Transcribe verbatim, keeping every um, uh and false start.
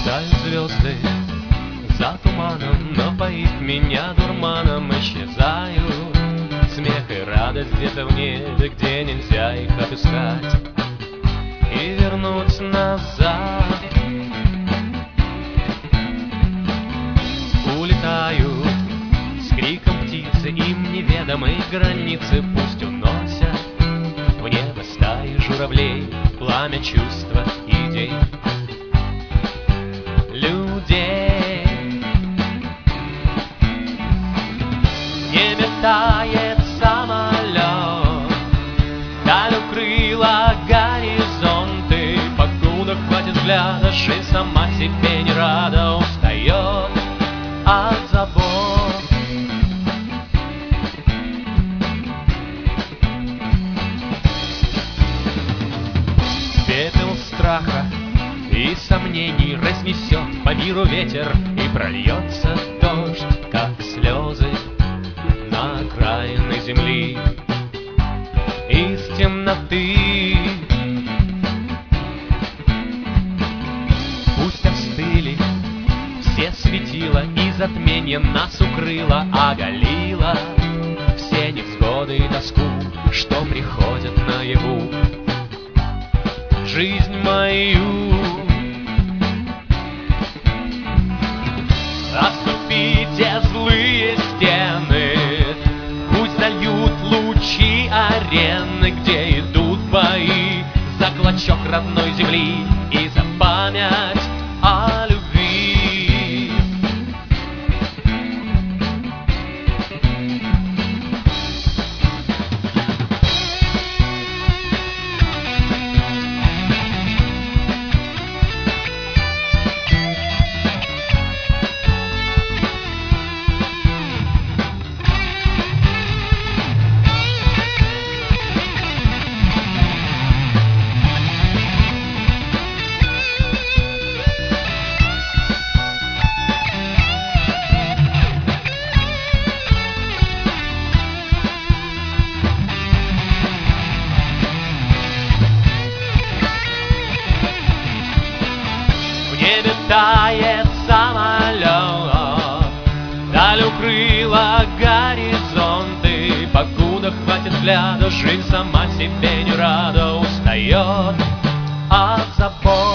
Мерцают звезды за туманом, напоив меня дурманом. Исчезают смех и радость где-то в небе, где нельзя их отыскать и вернуть назад. Улетают с криком птицы, им неведомые границы. Пусть уносят в небо стаи журавлей пламя чувства и идей людей. В небе тает самолет, даль укрыла горизонты. Покуда хватит взгляда, жизнь сама себе не рада, устает от забот. Пепел страха и сомнений разнесет по миру ветер, и прольется дождь, как слезы на окраины земли. Из темноты пусть остыли все светила, и затмение нас укрыло, оголило все невзгоды и тоску, что приходят наяву жизнь мою. Оступите злые стены, пусть зальют лучи арены, где идут бои за клочок родной земли и за память о любви. Тает самолет, даль укрыла горизонты. Покуда хватит взгляда, жизнь сама себе не рада, устает от забот.